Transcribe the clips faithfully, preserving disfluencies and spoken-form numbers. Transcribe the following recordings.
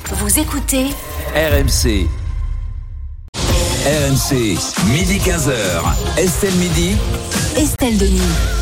Vous écoutez R M C. R M C, midi quinze heures. Estelle Midi. Estelle Denis.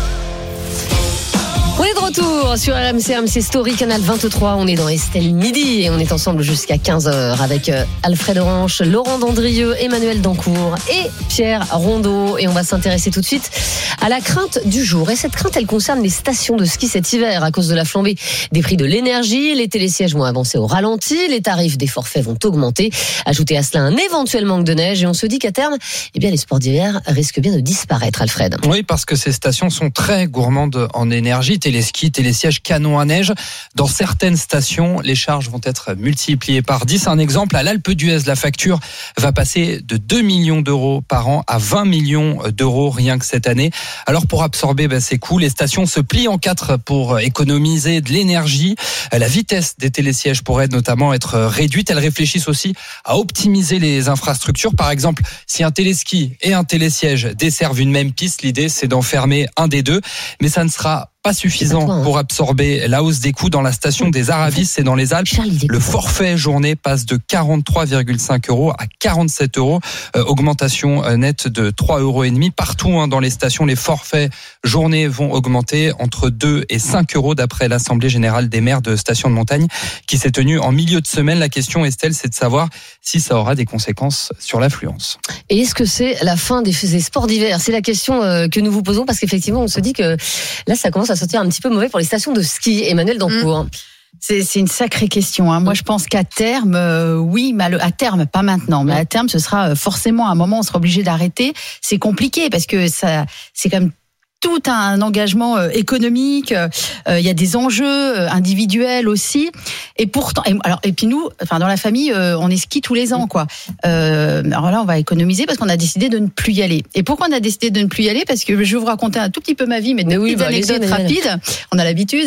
On est de retour sur R M C, R M C Story, canal vingt-trois. On est dans Estelle Midi et on est ensemble jusqu'à quinze heures avec Alfred Orange, Laurent Dandrieux, Emmanuel Dancourt et Pierre Rondeau. Et on va s'intéresser tout de suite à la crainte du jour. Et cette crainte, elle concerne les stations de ski cet hiver à cause de la flambée des prix de l'énergie. Les télésièges vont avancer au ralenti, les tarifs des forfaits vont augmenter. Ajoutez à cela un éventuel manque de neige et on se dit qu'à terme, eh bien, les sports d'hiver risquent bien de disparaître, Alfred. Oui, parce que ces stations sont très gourmandes en énergie. Téléski, télésièges, canons à neige. Dans certaines stations, les charges vont être multipliées par dix. Un exemple, à l'Alpe d'Huez, la facture va passer de deux millions d'euros par an à vingt millions d'euros rien que cette année. Alors pour absorber ben, ces coûts, les stations se plient en quatre pour économiser de l'énergie. La vitesse des télésièges pourrait notamment être réduite. Elles réfléchissent aussi à optimiser les infrastructures. Par exemple, si un téléski et un télésiège desservent une même piste, l'idée c'est d'en fermer un des deux. Mais ça ne sera pas suffisant toi, hein. pour absorber la hausse des coûts. Dans la station des Aravis, c'est dans les Alpes. Le forfait journée passe de quarante-trois virgule cinq euros à quarante-sept euros. Euh, augmentation nette de trois euros et demi. Partout hein, dans les stations, les forfaits journée vont augmenter entre deux et cinq euros d'après l'Assemblée générale des maires de stations de montagne qui s'est tenue en milieu de semaine. La question, Estelle, c'est de savoir si ça aura des conséquences sur l'affluence. Et est-ce que c'est la fin des, des sports d'hiver ? C'est la question euh, que nous vous posons parce qu'effectivement, on se dit que là, ça commence à sortir un petit peu mauvais pour les stations de ski. Emmanuel Dancourt. Mmh. C'est, c'est une sacrée question. Hein. Moi, je pense qu'à terme, euh, oui, mais à terme, pas maintenant, mais à terme, ce sera forcément un moment où on sera obligé d'arrêter. C'est compliqué parce que ça, c'est quand même tout un engagement euh, économique. Il euh, y a des enjeux euh, individuels aussi. Et pourtant, et, alors et puis nous, enfin dans la famille, euh, on est ski tous les ans, quoi. Euh, alors là, on va économiser parce qu'on a décidé de ne plus y aller. Et pourquoi on a décidé de ne plus y aller ? Parce que je vais vous raconter un tout petit peu ma vie, mais des oui, petites bah, anecdotes les rapides. On a l'habitude.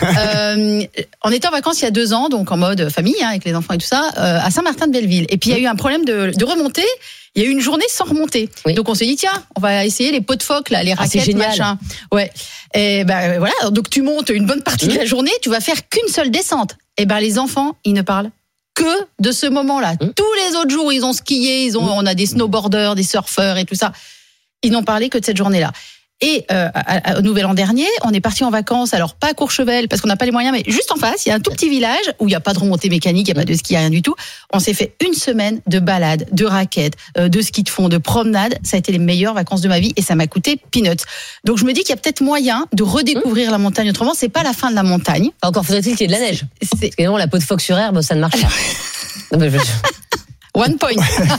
euh, on était en vacances il y a deux ans, donc en mode famille, hein, avec les enfants et tout ça, euh, à Saint-Martin-de-Belleville. Et puis il y a eu un problème de, de remontée. Il y a eu une journée sans remontée. Oui. Donc on s'est dit tiens, on va essayer les pots de phoque là, les raquettes, ah, machin. Ouais. Et ben voilà, donc tu montes une bonne partie mmh. de la journée, tu vas faire qu'une seule descente. Et ben les enfants, ils ne parlent que de ce moment-là. Mmh. Tous les autres jours, ils ont skié, ils ont mmh. on a des snowboarders, des surfeurs et tout ça. Ils n'ont parlé que de cette journée-là. Et euh, à, à, au Nouvel An dernier, on est parti en vacances, alors pas à Courchevel, parce qu'on n'a pas les moyens, mais juste en face, il y a un tout petit village où il n'y a pas de remontée mécanique, il n'y a pas de ski, rien du tout. On s'est fait une semaine de balade, de raquettes, euh, de ski de fond, de promenade. Ça a été les meilleures vacances de ma vie et ça m'a coûté peanuts. Donc je me dis qu'il y a peut-être moyen de redécouvrir mmh. la montagne autrement. C'est pas la fin de la montagne. Encore faudrait-il qu'il y ait de la neige. C'est... Parce que non, la peau de phoque sur herbe, ça ne marche pas. Non, mais je... One point.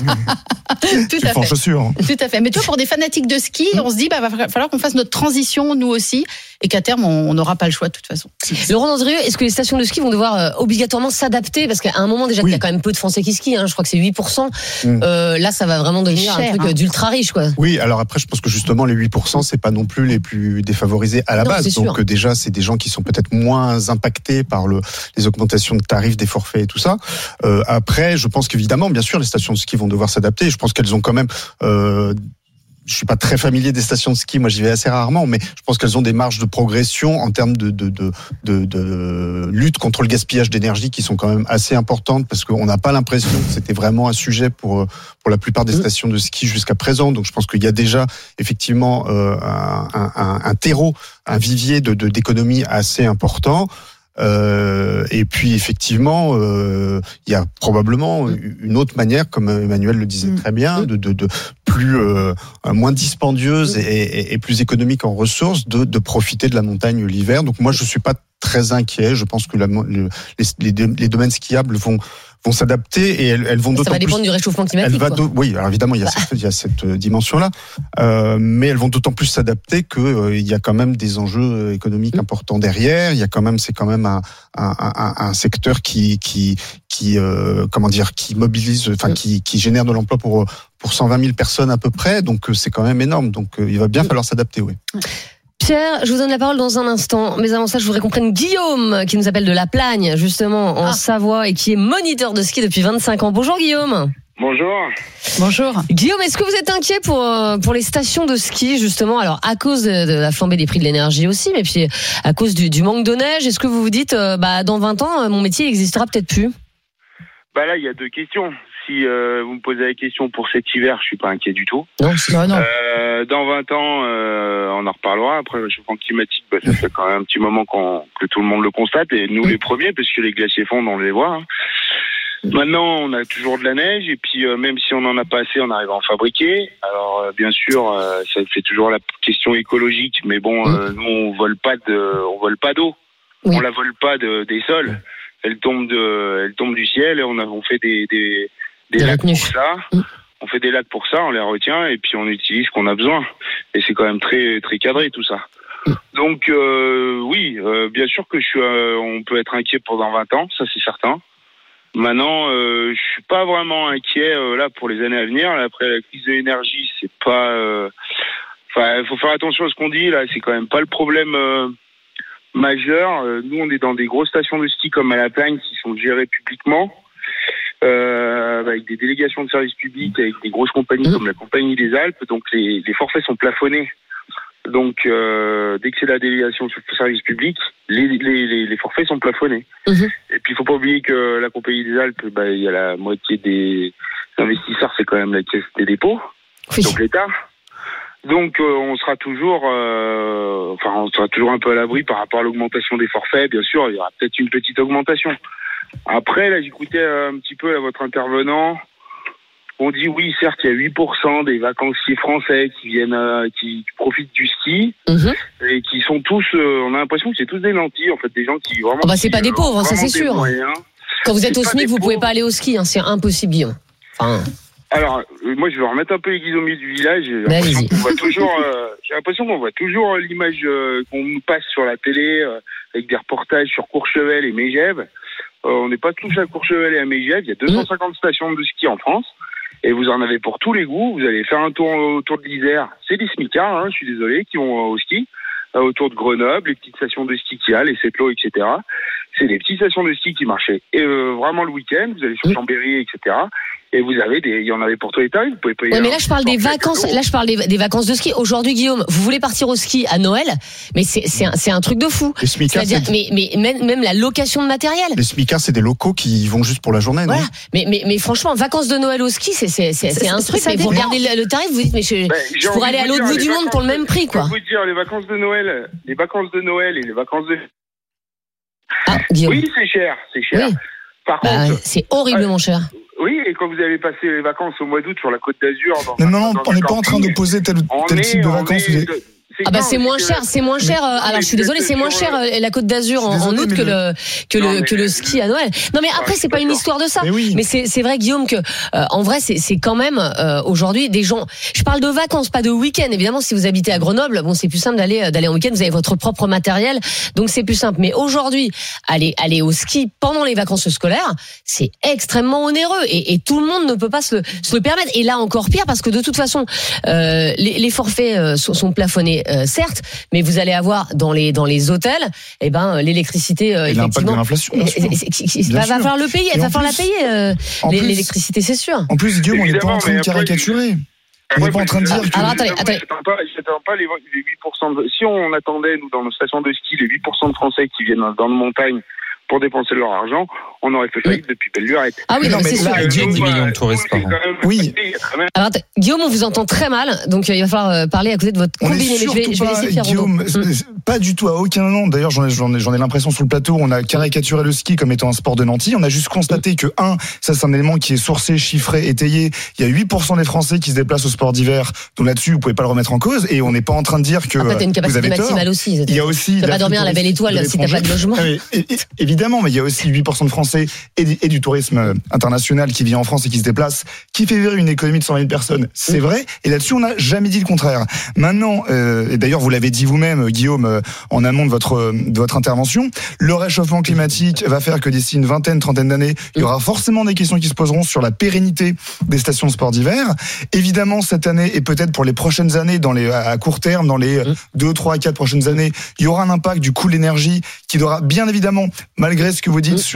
Tout à fait. Chaussures. Tout à fait. Mais tu vois, pour des fanatiques de ski, on se dit, bah, va falloir qu'on fasse notre transition, nous aussi, et qu'à terme, on n'aura pas le choix de toute façon. Laurent Dandrieux, est-ce que les stations de ski vont devoir euh, obligatoirement s'adapter ? Parce qu'à un moment, déjà, oui. il y a quand même peu de Français qui skient, hein, je crois que c'est huit pour cent. Mm. Euh, là, ça va vraiment devenir cher, un truc hein. d'ultra riche, quoi. Oui, alors après, je pense que justement, les huit pour cent, c'est pas non plus les plus défavorisés à la non, base. Donc, sûr. déjà, c'est des gens qui sont peut-être moins impactés par le, les augmentations de tarifs, des forfaits et tout ça. Euh, après, je pense qu'évidemment, bien sûr, les stations de ski vont devoir s'adapter. Je pense qu'elles ont quand même... Euh, je suis pas très familier des stations de ski, moi j'y vais assez rarement, mais je pense qu'elles ont des marges de progression en termes de, de, de, de, de lutte contre le gaspillage d'énergie qui sont quand même assez importantes parce qu'on n'a pas l'impression que c'était vraiment un sujet pour, pour la plupart des stations de ski jusqu'à présent. Donc je pense qu'il y a déjà effectivement euh, un, un, un terreau, un vivier de, de, d'économie assez important. Euh, et puis effectivement, euh, il y a probablement une autre manière, comme Emmanuel le disait très bien, de, de, de plus euh, moins dispendieuse et, et, et plus économique en ressources, de, de profiter de la montagne l'hiver. Donc moi, je suis pas très inquiet. Je pense que la, le, les, les, les domaines skiables vont vont s'adapter et elles, elles vont ça d'autant va dépendre plus, du réchauffement climatique. Va quoi. Do, oui, alors évidemment, il y a bah. cette, il y a cette dimension-là, euh, mais elles vont d'autant plus s'adapter que euh, il y a quand même des enjeux économiques mmh. importants derrière. Il y a quand même, c'est quand même un, un, un, un secteur qui qui qui euh, comment dire, qui mobilise, enfin mmh. qui qui génère de l'emploi pour pour cent vingt mille personnes à peu près. Donc c'est quand même énorme. Donc il va bien mmh. falloir s'adapter, oui. Mmh. Pierre, je vous donne la parole dans un instant. Mais avant ça, je voudrais qu'on prenne Guillaume, qui nous appelle de La Plagne, justement, en ah. Savoie, et qui est moniteur de ski depuis vingt-cinq ans. Bonjour Guillaume. Bonjour. Bonjour. Guillaume, est-ce que vous êtes inquiet pour, pour les stations de ski, justement ? Alors, à cause de, de la flambée des prix de l'énergie aussi, mais puis à cause du, du manque de neige, est-ce que vous vous dites, euh, bah, dans vingt ans, mon métier n'existera peut-être plus ? Bah là, il y a deux questions. Si euh, vous me posez la question pour cet hiver, je suis pas inquiet du tout. Non, c'est non. Euh, dans vingt ans, euh, on en reparlera. Après, le réchauffement climatique, bah, ça fait quand même un petit moment qu'on, que tout le monde le constate, et nous les premiers, parce que les glaciers fondent, on les voit. Hein. Maintenant, on a toujours de la neige, et puis euh, même si on en a pas assez, on arrive à en fabriquer. Alors, euh, bien sûr, euh, ça fait toujours la question écologique, mais bon, euh, nous, on vole pas de, on vole pas d'eau, Oui. on la vole pas de, des sols. Elle tombe de, elle tombe du ciel, et on a, on fait des, des, des Des lacs retenues. pour ça. Mm. On fait des lacs pour ça, on les retient, et puis on utilise ce qu'on a besoin. Et c'est quand même très, très cadré tout ça. Mm. Donc euh, oui, euh, bien sûr que je suis, euh, on peut être inquiet pendant vingt ans, ça c'est certain. Maintenant, euh, je suis pas vraiment inquiet euh, là pour les années à venir. Là, après la crise de l'énergie, c'est pas. Enfin, euh, il faut faire attention à ce qu'on dit. Là, c'est quand même pas le problème euh, majeur. Euh, nous, on est dans des grosses stations de ski comme à la Plagne qui sont gérées publiquement, euh, avec des délégations de services publics, avec des grosses compagnies comme la Compagnie des Alpes. Donc les, les forfaits sont plafonnés. Donc, euh, dès que c'est la délégation de service public, les, les, les, les forfaits sont plafonnés. Mmh. Et puis, il faut pas oublier que la Compagnie des Alpes, bah, il y a la moitié des investisseurs, c'est quand même la Caisse des dépôts, Oui. donc l'État. Donc, euh, on sera toujours, euh, enfin, on sera toujours un peu à l'abri par rapport à l'augmentation des forfaits. Bien sûr, il y aura peut-être une petite augmentation. Après, là, j'écoutais un petit peu là, votre intervenant. On dit oui, certes, il y a huit pour cent des vacanciers français qui viennent, euh, qui profitent du ski, Mmh. et qui sont tous, euh, on a l'impression que c'est tous des lentilles, en fait, des gens qui vraiment. Ah bah, c'est qui, pas des euh, pauvres, ça, vraiment c'est des sûr. moyens. Quand vous êtes C'est au pas SMIC, des vous pouvez pauvres. pas aller au ski, hein, c'est impossible, Guillaume. Enfin, Alors, euh, moi, je vais remettre un peu l'église au milieu du village. J'ai Bah, l'impression allez-y. qu'on voit toujours, euh, j'ai l'impression qu'on voit toujours euh, l'image euh, qu'on nous passe sur la télé, euh, avec des reportages sur Courchevel et Megève. Euh, on n'est pas tous à Courchevel et à Megève. Il y a deux cent cinquante stations de ski en France. Et vous en avez pour tous les goûts. Vous allez faire un tour autour de l'Isère. C'est des smicards, hein, je suis désolé, qui vont euh, au ski. Euh, autour de Grenoble, les petites stations de ski qu'il y a, les Sept-Lots, et cetera. C'est des petites stations de ski qui marchaient. Et euh, vraiment le week-end, vous allez sur Chambéry, et cetera. Et vous avez des, il y en avait pour tous les tarifs. Vous pouvez payer. ouais, mais un là, je parle des forfait vacances. cadeau. Là, je parle des, des vacances de ski. Aujourd'hui, Guillaume, vous voulez partir au ski à Noël, mais c'est, c'est un, c'est un truc de fou. Les smicards, C'est-à-dire, c'est- mais, mais même, même la location de matériel. Les smicards, c'est des locaux qui vont juste pour la journée, non? Voilà. Mais, mais, mais franchement, vacances de Noël au ski, c'est, c'est, c'est, c'est un Ça truc. Mais vous dépend. regardez le, le tarif, vous dites, mais je, Ben, je j'ai pourrais envie aller de à vous l'autre dire, bout les du monde pour le vacances- même prix, quoi. Je vais vous dire, les vacances de Noël, les vacances de Noël et les vacances de. Ah, Guillaume. Oui, c'est cher, c'est cher. Oui. Par Bah, contre, c'est horriblement cher. oui, et quand vous avez passé les vacances au mois d'août sur la Côte d'Azur, dans Non, un- non, non, dans on un n'est pas en train camping, d'opposer tel ou on tel est- type de on vacances. est Vous- de- Ah bah non, c'est moins que- cher, c'est moins cher. euh, alors je suis désolée, c'est moins cher euh, la Côte d'Azur en, Je suis en désolé, août mais que le- le que Non, le mais- que le ski à Noël. Non mais après je c'est suis pas une d'accord. histoire de ça. Mais oui. Mais c'est c'est vrai Guillaume que euh, en vrai c'est c'est quand même euh, aujourd'hui des gens. Je parle de vacances, pas de week-end. Évidemment si vous habitez à Grenoble, bon c'est plus simple d'aller d'aller en week-end. Vous avez votre propre matériel, donc c'est plus simple. Mais aujourd'hui aller aller au ski pendant les vacances scolaires, c'est extrêmement onéreux et, et tout le monde ne peut pas se le, se le permettre. Et là encore pire parce que de toute façon euh, les, les forfaits euh, sont, sont plafonnés euh, certes, mais vous allez avoir dans les dans les hôtels, eh ben l'électricité euh, Et l'impact de effectivement, l'inflation, bien sûr. et- et- et- Bien va, va sûr. falloir le payer, Et va en falloir la plus- payer euh, en l'é- plus- l'électricité, c'est sûr. En plus, Guillaume, on n'est pas Évidemment, en train mais de après, caricaturer. On n'est pas en train de dire que. Alors, attendez, attendez. J'attends pas, j'attends pas les, les huit pour cent de, si on attendait, nous, dans nos stations de ski, les huit pour cent de Français qui viennent dans nos montagnes pour dépenser leur argent, on aurait fait faillite depuis belle lurette. Ah oui, Mais non, non, mais mais c'est là, sûr. il y a dix millions de touristes par an. Oui. Alors, attends, Guillaume, on vous entend très mal, donc euh, il va falloir euh, parler à côté de votre On est combiné. Mais je vais, surtout je vais pas, laisser Pierre Rondeau. Guillaume, c'est- c'est pas du tout à aucun moment. D'ailleurs, j'en ai, j'en ai, j'en ai l'impression sur le plateau, on a caricaturé le ski comme étant un sport de nantis. On a juste constaté que, un, ça c'est un élément qui est sourcé, chiffré, étayé. Il y a huit pour cent des Français qui se déplacent au sport d'hiver. Donc là-dessus, vous pouvez pas le remettre en cause. Et on n'est pas en train de dire que Après, t'as une vous capacité avez tort. maximale aussi. Il y a aussi. Tu peux la pas dormir à la belle étoile de si t'as pas de logement. Ah, mais, é- é- évidemment, mais il y a aussi huit pour cent de Français et, du- et du tourisme euh, international qui vit en France et qui se déplace, qui fait vivre une économie de cent vingt mille personnes. C'est vrai. Et là-dessus, on n'a jamais dit le contraire. Maintenant, euh, et d'ailleurs, vous l'avez dit vous-même, Guillaume, euh, en amont de votre, euh, de votre intervention, le réchauffement climatique va faire que d'ici une vingtaine, trentaine d'années, il y aura forcément des questions qui se poseront sur la pérennité des stations de sport d'hiver. Évidemment, cette année et peut-être pour les prochaines années, dans les, à court terme, dans les deux, trois, quatre prochaines années, il y aura un impact du coût de l'énergie qui devra bien évidemment, malgré ce que vous dites sur des, euh,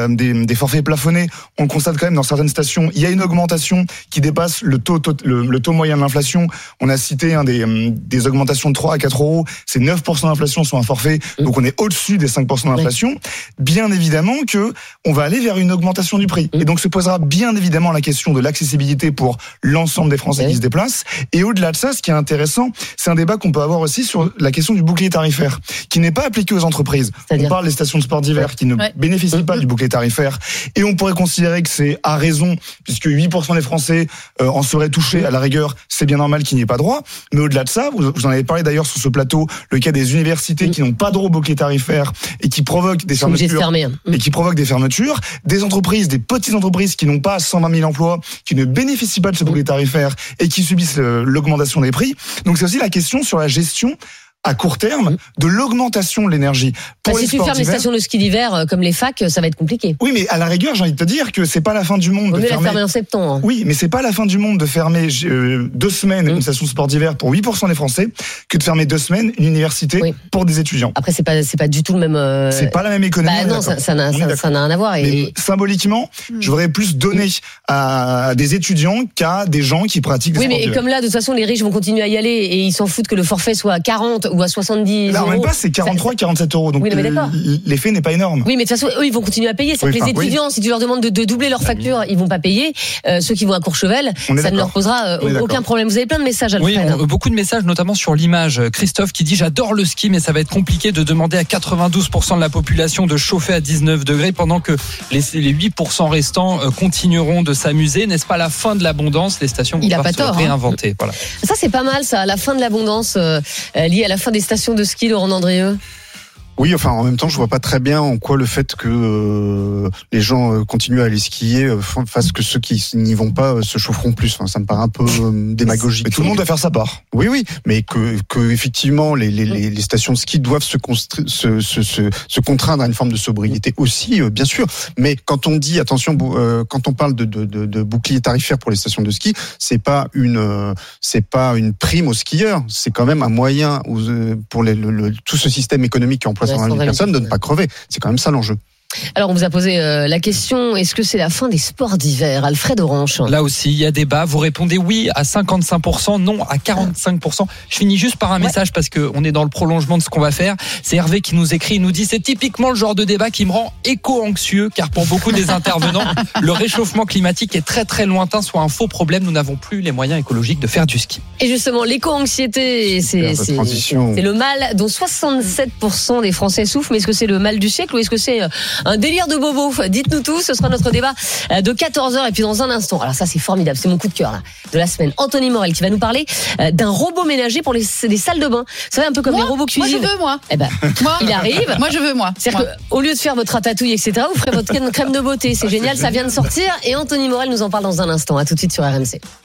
euh, des, des forfaits plafonnés, on constate quand même dans certaines stations, il y a une augmentation qui dépasse le taux, taux le, le taux moyen de l'inflation. On a cité hein, des, des augmentations de trois à quatre euros, c'est neuf pour cent d'inflation sur un forfait, donc on est au-dessus des cinq pour cent d'inflation. Oui. Bien évidemment que on va aller vers une augmentation du prix. Et donc se posera bien évidemment la question de l'accessibilité pour l'ensemble des Français oui. qui se déplacent. Et au-delà de ça, ce qui est intéressant, c'est un débat qu'on peut avoir aussi sur la question du bouclier tarifaire, qui n'est pas appliqué aux entreprises. C'est-à-dire on parle des stations de sport d'hiver ouais. qui ne ouais. bénéficient pas du bouclier tarifaire. Et on pourrait considérer que c'est à raison, puisque huit pour cent des Français euh, en seraient touchés. À la rigueur, c'est bien normal qu'il n'y ait pas droit. Mais au-delà de ça, vous, vous en avez parlé d'ailleurs sur ce plateau, le cas des universités mmh. qui n'ont pas droit au bouclier tarifaire et qui provoquent des fermetures. Mmh. Et qui provoquent des fermetures. Des entreprises, des petites entreprises qui n'ont pas cent vingt mille emplois, qui ne bénéficient pas de ce bouclier tarifaire et qui subissent euh, l'augmentation des prix. Donc c'est aussi la question sur la gestion à court terme de l'augmentation de l'énergie. Bah, si tu fermes les stations de ski d'hiver comme les facs, ça va être compliqué. Oui, mais à la rigueur, j'ai envie de te dire que c'est pas la fin du monde on de fermer. la fermer en septembre. Oui, mais c'est pas la fin du monde de fermer euh, deux semaines mmh. une station de sport d'hiver pour huit pour cent des Français que de fermer deux semaines une université oui. pour des étudiants. Après, c'est pas c'est pas du tout le même. Euh... C'est pas la même économie. Bah, non, ça, ça n'a ça, ça n'a rien à voir. Et... Mais, symboliquement, mmh. je voudrais plus donner à des étudiants qu'à des gens qui pratiquent des oui, sports mais d'hiver. Comme là, de toute façon, les riches vont continuer à y aller et ils s'en foutent que le forfait soit à quarante ou à soixante-dix. Là, même pas, c'est quarante-trois, ça, quarante-sept euros. Donc, oui, l'effet n'est pas énorme. Oui, mais de toute façon, eux, ils vont continuer à payer. C'est oui, que les étudiants, oui. si tu leur demandes de, de doubler leur facture, ils vont pas payer. Euh, ceux qui vont à Courchevel, ça ne leur posera euh, aucun problème. Vous avez plein de messages, Alfred. Oui, on, beaucoup de messages, notamment sur l'image. Christophe qui dit, j'adore le ski, mais ça va être compliqué de demander à quatre-vingt-douze pour cent de la population de chauffer à dix-neuf degrés pendant que les, les huit pour cent restants euh, continueront de s'amuser. N'est-ce pas la fin de l'abondance? Les stations vont devoir se tort, réinventer. Hein. Voilà. Ça, c'est pas mal, ça, la fin de l'abondance euh, liée à la fin des stations de ski, Laurent Dandrieux. Oui, enfin, en même temps, je vois pas très bien en quoi le fait que euh, les gens euh, continuent à aller skier euh, fasse que ceux qui n'y vont pas euh, se chaufferont plus. Enfin, ça me paraît un peu euh, démagogique. Mais tout le monde doit faire sa part. Oui, oui, mais que, que effectivement, les, les, les stations de ski doivent se, constru- se, se, se, se contraindre à une forme de sobriété aussi, euh, bien sûr. Mais quand on dit, attention, euh, quand on parle de, de, de, de bouclier tarifaire pour les stations de ski, c'est pas une, euh, c'est pas une prime aux skieurs. C'est quand même un moyen aux, euh, pour les, le, le, tout ce système économique qui emploie cent vingt mille personnes de ne pas crever. C'est quand même ça l'enjeu. Alors on vous a posé euh, la question, est-ce que c'est la fin des sports d'hiver? Alfred Orange. Là aussi, il y a débat. Vous répondez oui à cinquante-cinq pour cent, non à quarante-cinq pour cent. Je finis juste par un ouais. message parce qu'on est dans le prolongement de ce qu'on va faire. C'est Hervé qui nous écrit, il nous dit, c'est typiquement le genre de débat qui me rend éco-anxieux, car pour beaucoup des intervenants, le réchauffement climatique est très très lointain, soit un faux problème. Nous n'avons plus les moyens écologiques de faire du ski. Et justement, l'éco-anxiété, c'est, c'est, c'est le mal dont soixante-sept pour cent des Français souffrent. Mais est-ce que c'est le mal du siècle ou est-ce que c'est un délire de bobo? Dites-nous tout, ce sera notre débat de quatorze heures et puis dans un instant. Alors ça c'est formidable, c'est mon coup de cœur là, de la semaine. Anthony Morel qui va nous parler d'un robot ménager pour les, les salles de bain. Vous savez, un peu comme moi, les robots cuisine. Moi je veux moi. Eh ben, moi, il arrive. Moi je veux moi. C'est-à-dire qu'au lieu de faire votre ratatouille et cetera, vous ferez votre crème de beauté. C'est ah, génial, c'est ça vient de sortir et Anthony Morel nous en parle dans un instant. À tout de suite sur R M C.